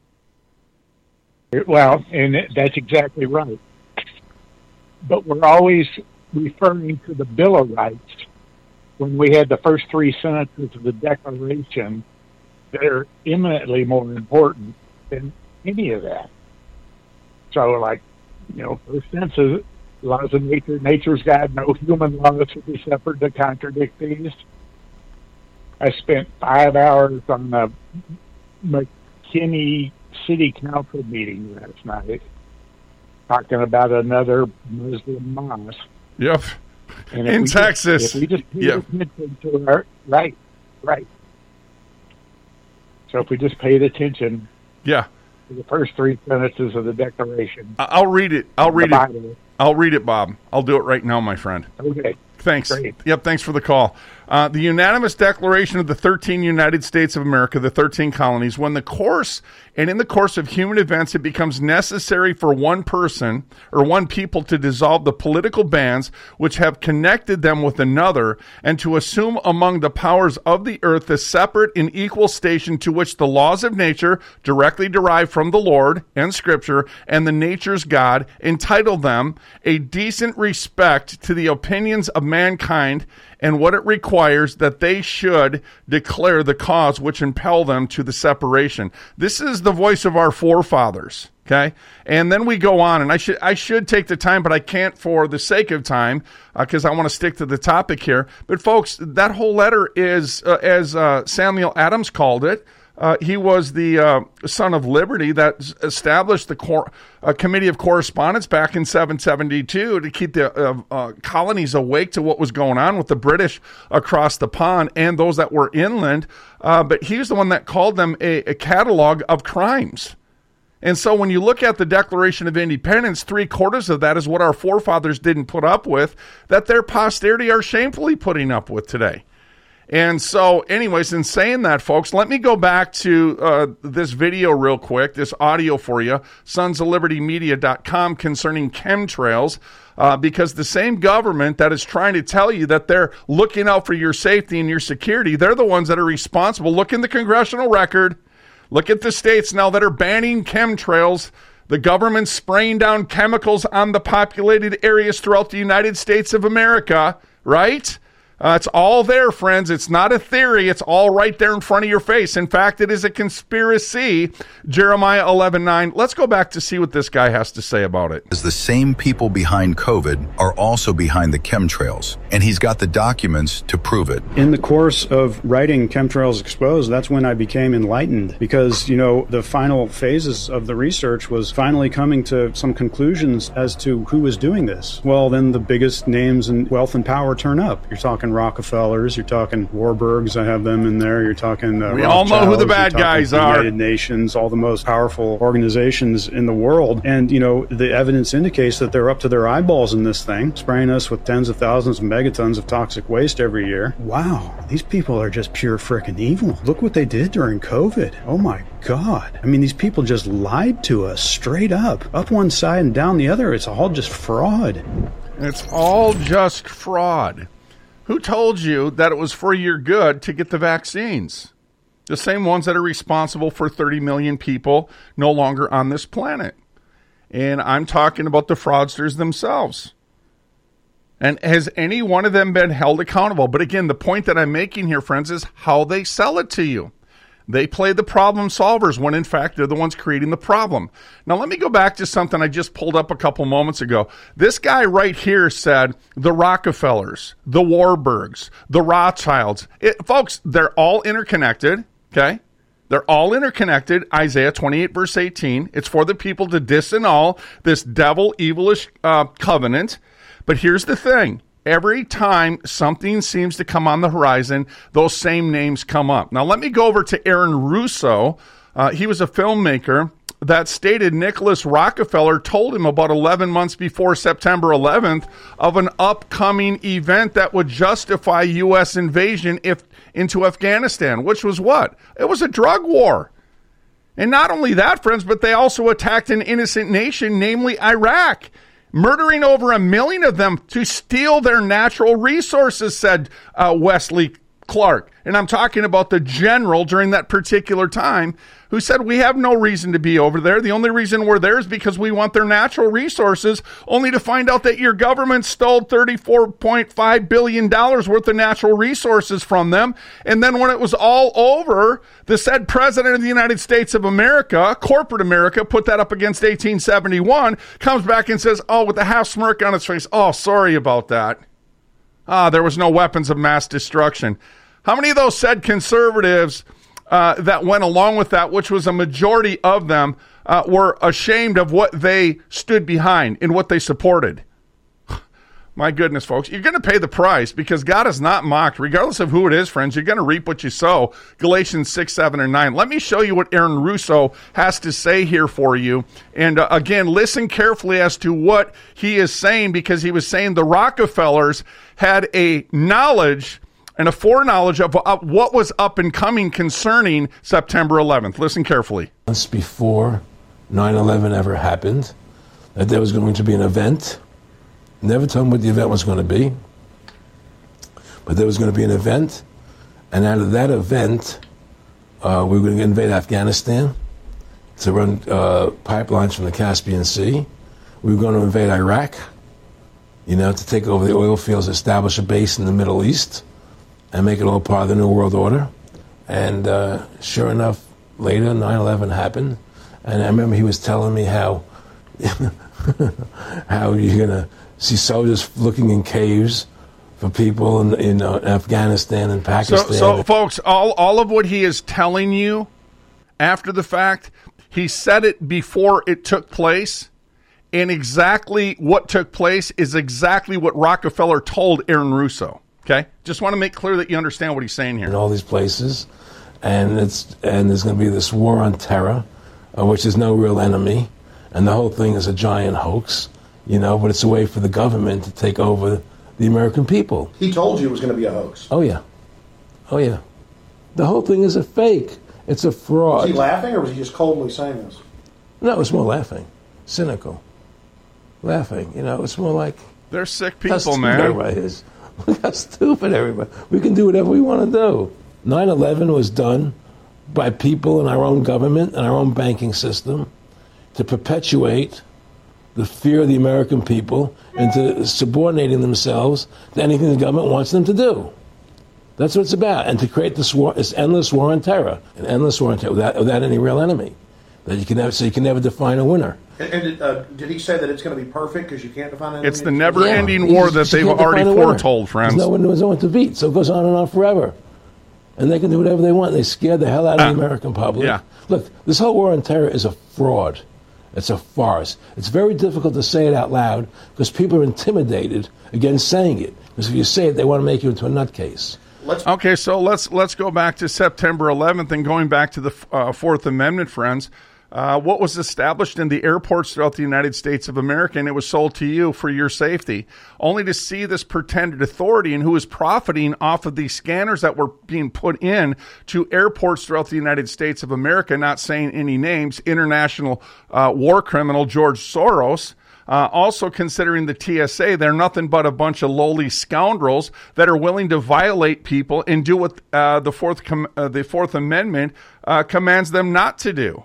Well, and that's exactly right. But we're always referring to the Bill of Rights when we had the first three sentences of the Declaration that are eminently more important than any of that. So, like, first sentence, laws of nature, nature's God, no human laws should be separate to contradict these. I spent 5 hours on a McKinney City Council meeting last night talking about another Muslim mosque. Yep. In Texas. If we just pay attention to our right. So if we just paid attention to the first three sentences of the Declaration. I'll read it. I'll read it, Bob. I'll do it right now, my friend. Okay. Thanks. Great. Yep, thanks for the call. The unanimous declaration of the 13 United States of America, the 13 colonies, in the course of human events, it becomes necessary for one person or one people to dissolve the political bands which have connected them with another, and to assume among the powers of the earth the separate and equal station to which the laws of nature, directly derived from the Lord and Scripture and the nature's God, entitle them a decent respect to the opinions of mankind, and what it requires that they should declare the cause which impel them to the separation. This is the voice of our forefathers, okay? And then we go on, and I should take the time, but I can't for the sake of time, because I want to stick to the topic here. But folks, that whole letter is, as Samuel Adams called it, he was the son of liberty that established the Committee of Correspondence back in 772 to keep the colonies awake to what was going on with the British across the pond and those that were inland. But he was the one that called them a catalog of crimes. And so when you look at the Declaration of Independence, 3/4 of that is what our forefathers didn't put up with, that their posterity are shamefully putting up with today. And so, anyways, in saying that, folks, let me go back to this video real quick, this audio for you, sonsoflibertymedia.com, concerning chemtrails, because the same government that is trying to tell you that they're looking out for your safety and your security, they're the ones that are responsible. Look in the congressional record. Look at the states now that are banning chemtrails. The government's spraying down chemicals on the populated areas throughout the United States of America, right? It's all there, friends. It's not a theory. It's all right there in front of your face. In fact, it is a conspiracy. Jeremiah 11:9. Let's go back to see what this guy has to say about it. The same people behind COVID are also behind the chemtrails, and he's got the documents to prove it. In the course of writing Chemtrails Exposed, that's when I became enlightened, because, the final phases of the research was finally coming to some conclusions as to who was doing this. Well, then the biggest names in wealth and power turn up. You're talking Rockefellers, you're talking Warburgs, I have them in there, you're talking we all know who the bad guys are. United Nations, all the most powerful organizations in the world, and the evidence indicates that they're up to their eyeballs in this thing, spraying us with tens of thousands of megatons of toxic waste every year. Wow, these people are just pure frickin' evil. Look what they did during COVID. Oh my God. I mean, these people just lied to us straight up one side and down the other. It's all just fraud. It's all just fraud. Who told you that it was for your good to get the vaccines? The same ones that are responsible for 30 million people no longer on this planet. And I'm talking about the fraudsters themselves. And has any one of them been held accountable? But again, the point that I'm making here, friends, is how they sell it to you. They play the problem solvers when, in fact, they're the ones creating the problem. Now, let me go back to something I just pulled up a couple moments ago. This guy right here said the Rockefellers, the Warburgs, the Rothschilds. Folks, they're all interconnected, okay? They're all interconnected. Isaiah 28, verse 18. It's for the people to disannul this devil, evilish covenant. But here's the thing. Every time something seems to come on the horizon, those same names come up. Now, let me go over to Aaron Russo. He was a filmmaker that stated Nicholas Rockefeller told him about 11 months before September 11th of an upcoming event that would justify U.S. invasion into Afghanistan, which was what? It was a drug war. And not only that, friends, but they also attacked an innocent nation, namely Iraq, murdering over 1 million of them to steal their natural resources, said Wesley Clark. And I'm talking about the general during that particular time who said, we have no reason to be over there. The only reason we're there is because we want their natural resources, only to find out that your government stole $34.5 billion worth of natural resources from them. And then when it was all over, the said president of the United States of America, corporate America, put that up against 1871, comes back and says, oh, with a half smirk on his face, oh, sorry about that. There was no weapons of mass destruction. How many of those said conservatives that went along with that, which was a majority of them, were ashamed of what they stood behind and what they supported? My goodness, folks, you're going to pay the price because God is not mocked. Regardless of who it is, friends, you're going to reap what you sow. Galatians 6, 7, and 9. Let me show you what Aaron Russo has to say here for you. And again, listen carefully as to what he is saying, because he was saying the Rockefellers had a knowledge and a foreknowledge of what was up and coming concerning September 11th. Listen carefully. Once before 9/11 ever happened, that there was going to be an event. Never told them what the event was going to be, but there was going to be an event, and out of that event, we were going to invade Afghanistan to run pipelines from the Caspian Sea. We were going to invade Iraq, to take over the oil fields, establish a base in the Middle East, and make it all part of the New World Order. And sure enough, later, 9/11 happened. And I remember he was telling me how how you're going to see soldiers looking in caves for people in Afghanistan and Pakistan. So folks, all of what he is telling you after the fact, he said it before it took place. And exactly what took place is exactly what Rockefeller told Aaron Russo. Okay, just want to make clear that you understand what he's saying here. In all these places, and there's going to be this war on terror, which is no real enemy, and the whole thing is a giant hoax, but it's a way for the government to take over the American people. He told you it was going to be a hoax. Oh yeah, the whole thing is a fake. It's a fraud. Was he laughing, or was he just coldly saying this? No, it's more laughing, cynical, laughing. It's more like they're sick people, man. Everybody is. Look how stupid everybody. We can do whatever we want to do. 9/11 was done by people in our own government and our own banking system to perpetuate the fear of the American people into subordinating themselves to anything the government wants them to do. That's what it's about. And to create this war, this endless war on terror, an endless war on terror without any real enemy, that you can never define a winner. And did he say that it's going to be perfect because you can't define an enemy? It's the never-ending war that they've already foretold, friends. There's no one to beat, so it goes on and on forever. And they can do whatever they want. They scare the hell out of the American public. Yeah. Look, this whole war on terror is a fraud. It's a farce. It's very difficult to say it out loud because people are intimidated against saying it. Because if you say it, they want to make you into a nutcase. Okay, so let's go back to September 11th and going back to the Fourth Amendment, friends. What was established in the airports throughout the United States of America, and it was sold to you for your safety, only to see this pretended authority and who is profiting off of these scanners that were being put in to airports throughout the United States of America, not saying any names, international war criminal George Soros. Also considering the TSA, they're nothing but a bunch of lowly scoundrels that are willing to violate people and do what the Fourth Amendment commands them not to do.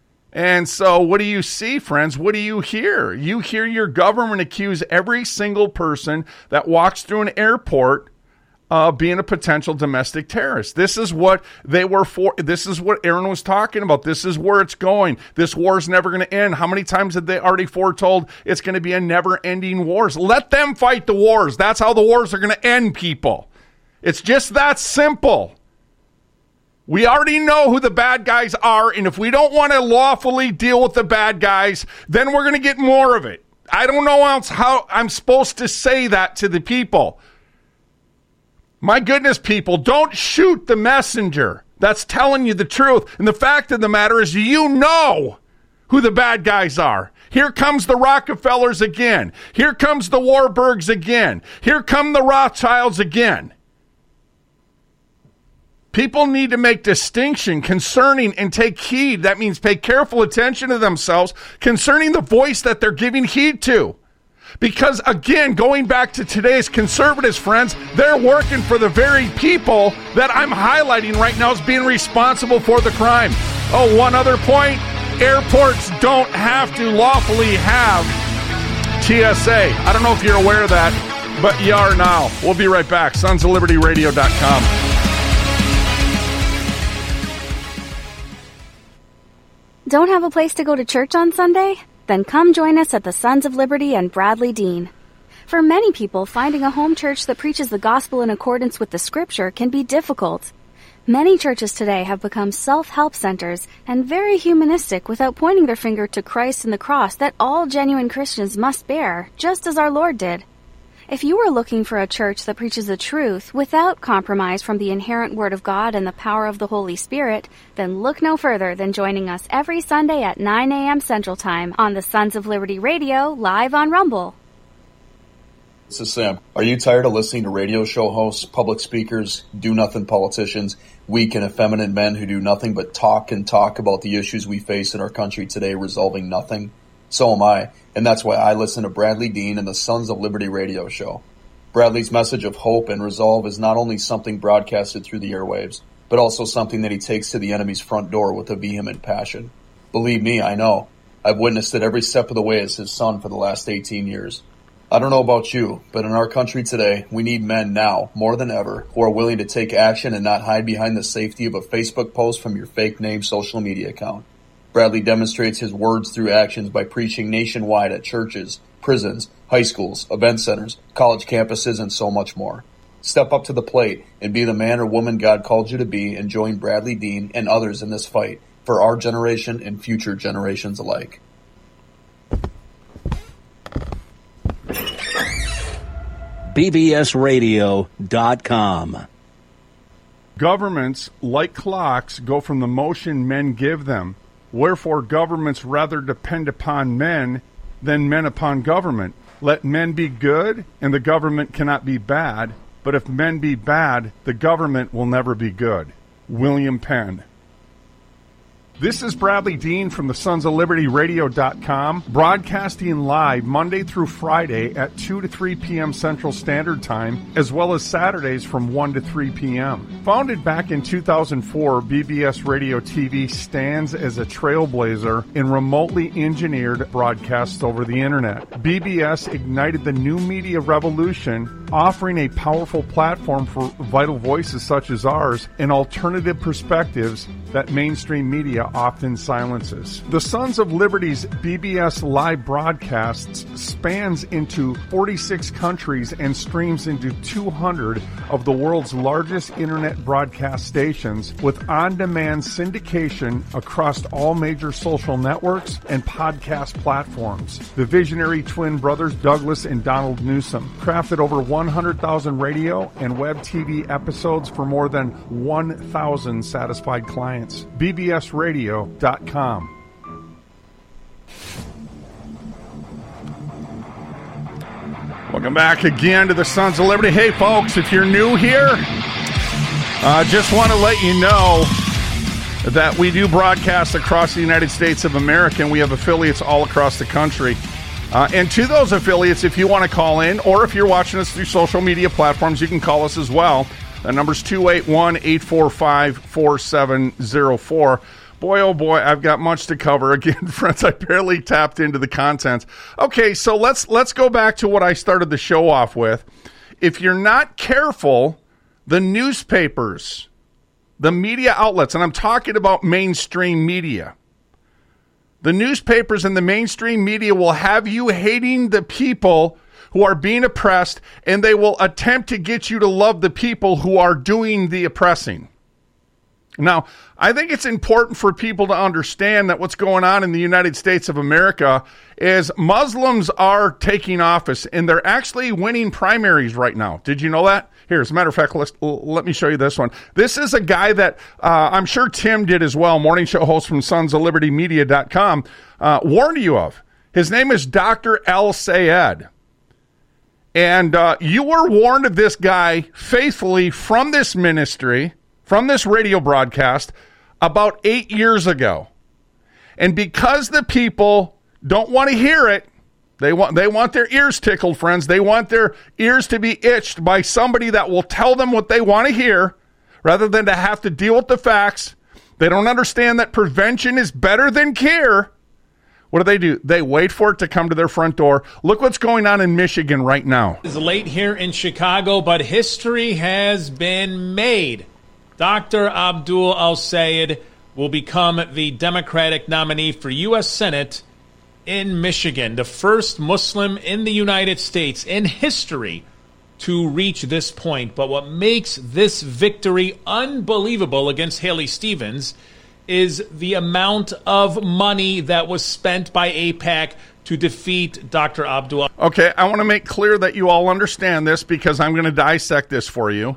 And so what do you see, friends? What do you hear? You hear your government accuse every single person that walks through an airport of being a potential domestic terrorist. This is what they were for. This is what Aaron was talking about. This is where it's going. This war is never going to end. How many times have they already foretold it's going to be a never-ending wars? Let them fight the wars. That's how the wars are going to end, people. It's just that simple. We already know who the bad guys are, and if we don't want to lawfully deal with the bad guys, then we're going to get more of it. I don't know else how I'm supposed to say that to the people. My goodness, people, don't shoot the messenger that's telling you the truth. And the fact of the matter is, you know who the bad guys are. Here comes the Rockefellers again. Here comes the Warburgs again. Here come the Rothschilds again. People need to make distinction concerning and take heed. That means pay careful attention to themselves concerning the voice that they're giving heed to. Because, again, going back to today's conservatives, friends, they're working for the very people that I'm highlighting right now as being responsible for the crime. Oh, one other point. Airports don't have to lawfully have TSA. I don't know if you're aware of that, but you are now. We'll be right back. SonsOfLibertyRadio.com. Don't have a place to go to church on Sunday? Then come join us at the Sons of Liberty and Bradley Dean. For many people, finding a home church that preaches the gospel in accordance with the scripture can be difficult. Many churches today have become self-help centers and very humanistic without pointing their finger to Christ and the cross that all genuine Christians must bear, just as our Lord did. If you are looking for a church that preaches the truth without compromise from the inherent Word of God and the power of the Holy Spirit, then look no further than joining us every Sunday at 9 a.m. Central Time on the Sons of Liberty Radio, live on Rumble. This is Sam. Are you tired of listening to radio show hosts, public speakers, do-nothing politicians, weak and effeminate men who do nothing but talk and talk about the issues we face in our country today, resolving nothing? So am I, and that's why I listen to Bradley Dean and the Sons of Liberty radio show. Bradley's message of hope and resolve is not only something broadcasted through the airwaves, but also something that he takes to the enemy's front door with a vehement passion. Believe me, I know. I've witnessed it every step of the way as his son for the last 18 years. I don't know about you, but in our country today, we need men now, more than ever, who are willing to take action and not hide behind the safety of a Facebook post from your fake name social media account. Bradley demonstrates his words through actions by preaching nationwide at churches, prisons, high schools, event centers, college campuses, and so much more. Step up to the plate and be the man or woman God called you to be and join Bradley Dean and others in this fight for our generation and future generations alike. BBSRadio.com. Governments, like clocks, go from the motion men give them. Wherefore governments rather depend upon men than men upon government. Let men be good, and the government cannot be bad. But if men be bad, the government will never be good. William Penn. This is Bradley Dean from the Sons of Liberty Radio.com, broadcasting live Monday through Friday at 2 to 3 p.m. Central Standard Time, as well as Saturdays from 1 to 3 p.m. Founded back in 2004, BBS Radio TV stands as a trailblazer in remotely engineered broadcasts over the Internet. BBS ignited the new media revolution, offering a powerful platform for vital voices such as ours and alternative perspectives that mainstream media often silences. The Sons of Liberty's BBS live broadcasts spans into 46 countries and streams into 200 of the world's largest internet broadcast stations with on-demand syndication across all major social networks and podcast platforms. The visionary twin brothers Douglas and Donald Newsom crafted over 100,000 radio and web TV episodes for more than 1,000 satisfied clients. BBSRadio.com. Welcome back again to the Sons of Liberty. Hey, folks, if you're new here, just want to let you know that we do broadcast across the United States of America, and we have affiliates all across the country. And to those affiliates, if you want to call in, or if you're watching us through social media platforms, you can call us as well. The number's 281-845-4704. Boy, oh boy, I've got much to cover. Again, friends, I barely tapped into the content. Okay, so let's go back to what I started the show off with. If you're not careful, the newspapers, the media outlets, and I'm talking about mainstream media, the newspapers and the mainstream media will have you hating the people who are being oppressed, and they will attempt to get you to love the people who are doing the oppressing. Now, I think it's important for people to understand that what's going on in the United States of America is Muslims are taking office, and they're actually winning primaries right now. Did you know that? Here, as a matter of fact, let me show you this one. This is a guy that I'm sure Tim did as well, morning show host from sonsoflibertymedia.com, warned you of. His name is Dr. El-Sayed. And you were warned of this guy faithfully from this ministry, from this radio broadcast, about 8 years ago. And because the people don't want to hear it, they want their ears tickled, friends. They want their ears to be itched by somebody that will tell them what they want to hear rather than to have to deal with the facts. They don't understand that prevention is better than cure. What do? They wait for it to come to their front door. Look what's going on in Michigan right now. It's late here in Chicago, but history has been made. Dr. Abdul El-Sayed will become the Democratic nominee for U.S. Senate in Michigan, the first Muslim in the United States in history to reach this point. But what makes this victory unbelievable against Haley Stevens is the amount of money that was spent by AIPAC to defeat Dr. Abdul. Okay, I want to make clear that you all understand this because I'm going to dissect this for you.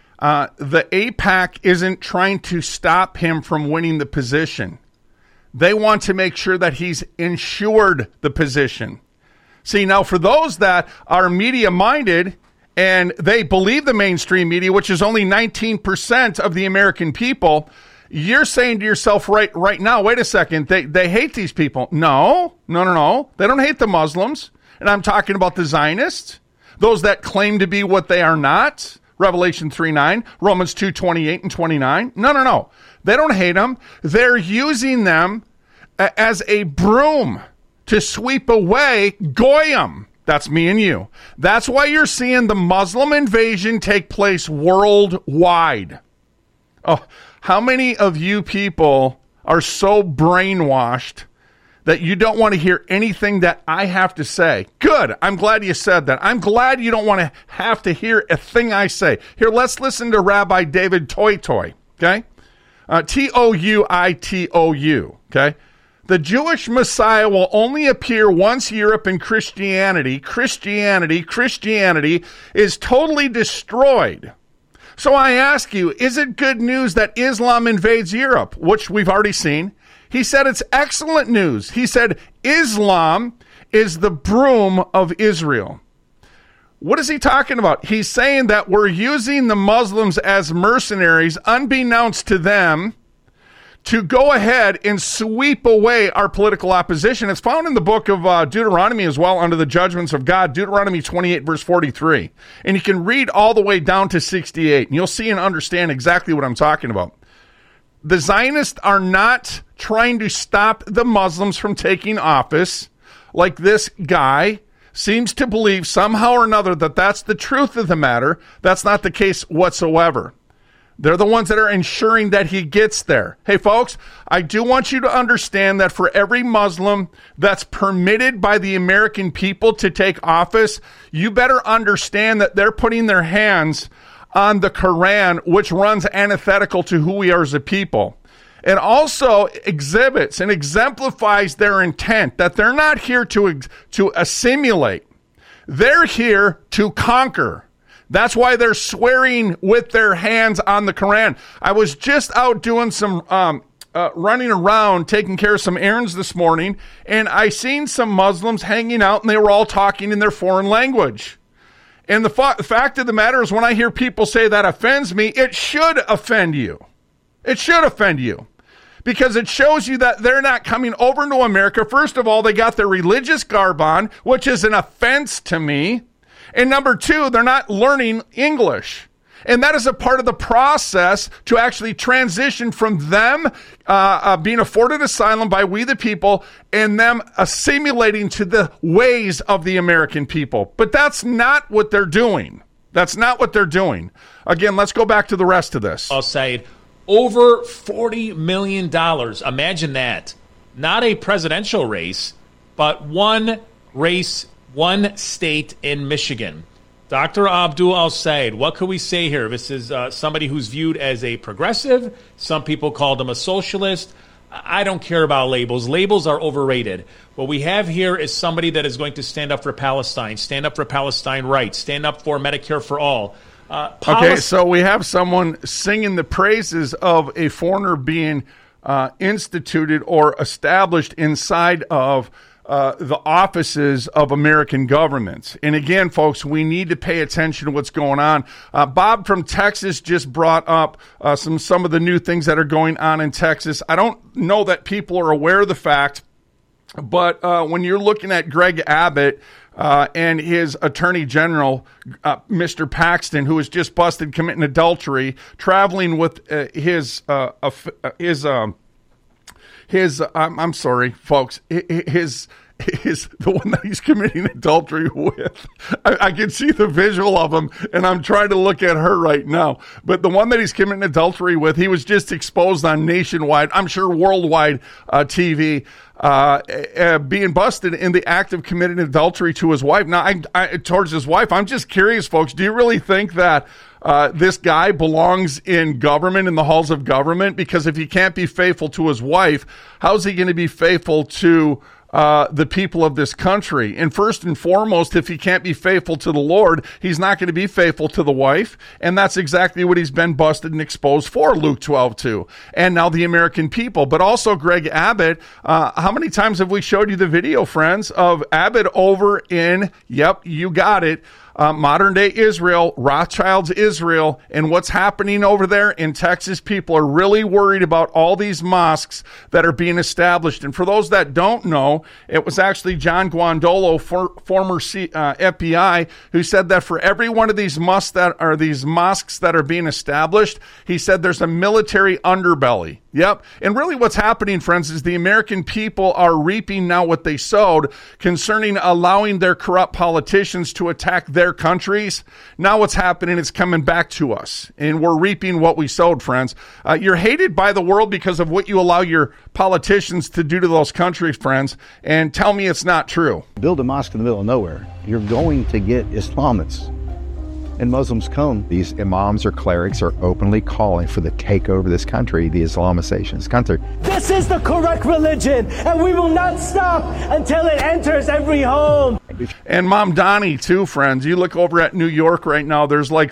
The AIPAC isn't trying to stop him from winning the position. They want to make sure that he's ensured the position. See, now for those that are media-minded and they believe the mainstream media, which is only 19% of the American people, you're saying to yourself right now, wait a second, they hate these people. No. They don't hate the Muslims. And I'm talking about the Zionists, those that claim to be what they are not. Revelation 3:9, Romans 2:28 and 29. No. They don't hate them. They're using them as a broom to sweep away Goyim. That's me and you. That's why you're seeing the Muslim invasion take place worldwide. Oh, how many of you people are so brainwashed that you don't want to hear anything that I have to say? Good. I'm glad you said that. I'm glad you don't want to have to hear a thing I say. Here, let's listen to Rabbi David Toitou, okay? Touitou, okay? The Jewish Messiah will only appear once Europe and Christianity is totally destroyed. So I ask you, is it good news that Islam invades Europe, which we've already seen? He said it's excellent news. He said Islam is the broom of Israel. What is he talking about? He's saying that we're using the Muslims as mercenaries, unbeknownst to them, to go ahead and sweep away our political opposition. It's found in the book of Deuteronomy as well, under the judgments of God, Deuteronomy 28, verse 43. And you can read all the way down to 68, and you'll see and understand exactly what I'm talking about. The Zionists are not trying to stop the Muslims from taking office like this guy seems to believe somehow or another that that's the truth of the matter. That's not the case whatsoever. They're the ones that are ensuring that he gets there. Hey, folks, I do want you to understand that for every Muslim that's permitted by the American people to take office, you better understand that they're putting their hands on the Quran, which runs antithetical to who we are as a people. It also exhibits and exemplifies their intent that they're not here to assimilate. They're here to conquer. That's why they're swearing with their hands on the Quran. I was just out doing some running around, taking care of some errands this morning, and I seen some Muslims hanging out, and they were all talking in their foreign language. And the fact of the matter is, when I hear people say that offends me, it should offend you. It should offend you. Because it shows you that they're not coming over to America. First of all, they got their religious garb on, which is an offense to me. And number two, they're not learning English. And that is a part of the process to actually transition from them being afforded asylum by we the people and them assimilating to the ways of the American people. But that's not what they're doing. That's not what they're doing. Again, let's go back to the rest of this. I'll say over $40 million. Imagine that. Not a presidential race, but one race, one state in Michigan. Dr. Abdul El-Sayed, what could we say here? This is somebody who's viewed as a progressive. Some people called him a socialist. I don't care about labels. Labels are overrated. What we have here is somebody that is going to stand up for Palestine, stand up for Palestine rights, stand up for Medicare for all. Okay, so we have someone singing the praises of a foreigner being instituted or established inside of the offices of American governments. And again, folks, we need to pay attention to what's going on. Bob from Texas just brought up some of the new things that are going on in Texas. I don't know that people are aware of the fact, but when you're looking at Greg Abbott and his attorney general, Mr. Paxton, who was just busted committing adultery, traveling with his I'm sorry, folks, his the one that he's committing adultery with. I can see the visual of him, and I'm trying to look at her right now. But the one that he's committing adultery with, he was just exposed on nationwide, I'm sure worldwide TV, being busted in the act of committing adultery to his wife. Now, towards his wife, I'm just curious, folks, do you really think that this guy belongs in government, in the halls of government? Because if he can't be faithful to his wife, how's he going to be faithful to the people of this country? And first and foremost, if he can't be faithful to the Lord, he's not going to be faithful to the wife. And that's exactly what he's been busted and exposed for, Luke 12:2. And now the American people. But also Greg Abbott. How many times have we showed you the video, friends, of Abbott over in, yep, you got it, modern-day Israel, Rothschild's Israel, and what's happening over there in Texas? People are really worried about all these mosques that are being established. And for those that don't know, it was actually John Guandolo, former FBI, who said that for every one of these mosques that are being established, he said there's a military underbelly. Yep. And really what's happening, friends, is the American people are reaping now what they sowed concerning allowing their corrupt politicians to attack their countries. Now what's happening is coming back to us, and we're reaping what we sowed, friends. You're hated by the world because of what you allow your politicians to do to those countries, friends, and tell me it's not true. Build a mosque in the middle of nowhere. You're going to get Islamists. And Muslims come. These imams or clerics are openly calling for the takeover of this country, the Islamization of this country. This is the correct religion, and we will not stop until it enters every home. And Mamdani, too, friends. You look over at New York right now, there's like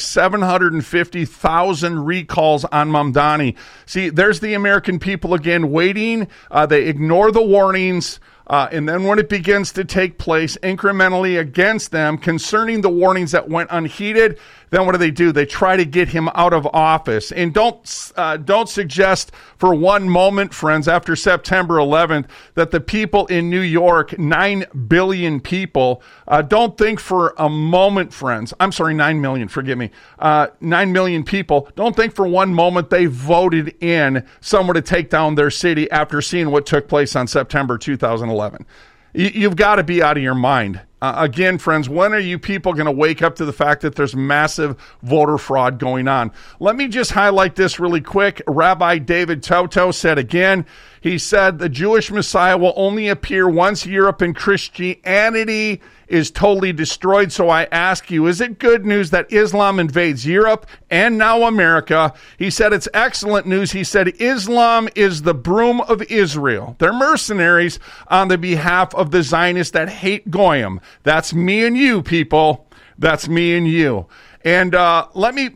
750,000 recalls on Mamdani. See, there's the American people again waiting. They ignore the warnings. And then when it begins to take place incrementally against them concerning the warnings that went unheeded, then what do? They try to get him out of office. And don't suggest for one moment, friends, after September 11th, that the people in New York, 9 billion people, don't think for a moment, friends. I'm sorry, 9 million, forgive me. 9 million people, don't think for one moment they voted in someone to take down their city after seeing what took place on September 2011. You've got to be out of your mind. Again, friends, when are you people going to wake up to the fact that there's massive voter fraud going on? Let me just highlight this really quick. Rabbi David Toto said again, he said the Jewish Messiah will only appear once Europe and Christianity is totally destroyed. So I ask you, is it good news that Islam invades Europe and now America? He said it's excellent news. He said Islam is the broom of Israel. They're mercenaries on the behalf of the Zionists that hate Goyim. That's me and you, people. That's me and you. And let me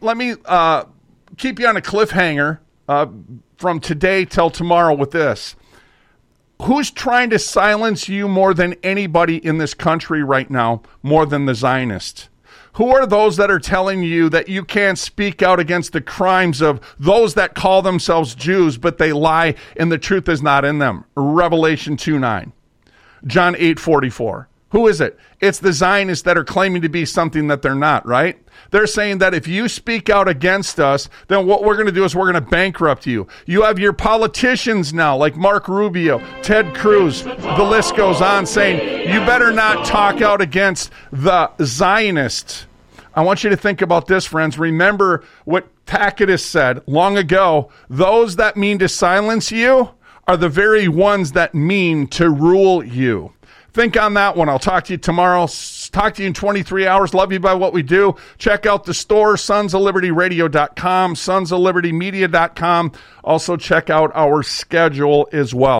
keep you on a cliffhanger from today till tomorrow with this. Who's trying to silence you more than anybody in this country right now, more than the Zionists? Who are those that are telling you that you can't speak out against the crimes of those that call themselves Jews, but they lie and the truth is not in them? Revelation 2:9, John 8:44. Who is it? It's the Zionists that are claiming to be something that they're not, right? They're saying that if you speak out against us, then what we're going to do is we're going to bankrupt you. You have your politicians now, like Mark Rubio, Ted Cruz, the list goes on, saying, you better not talk out against the Zionists. I want you to think about this, friends. Remember what Tacitus said long ago. Those that mean to silence you are the very ones that mean to rule you. Think on that one. I'll talk to you tomorrow. Talk to you in 23 hours. Love you by what we do. Check out the store, sonsoflibertyradio.com, sonsoflibertymedia.com. Also check out our schedule as well.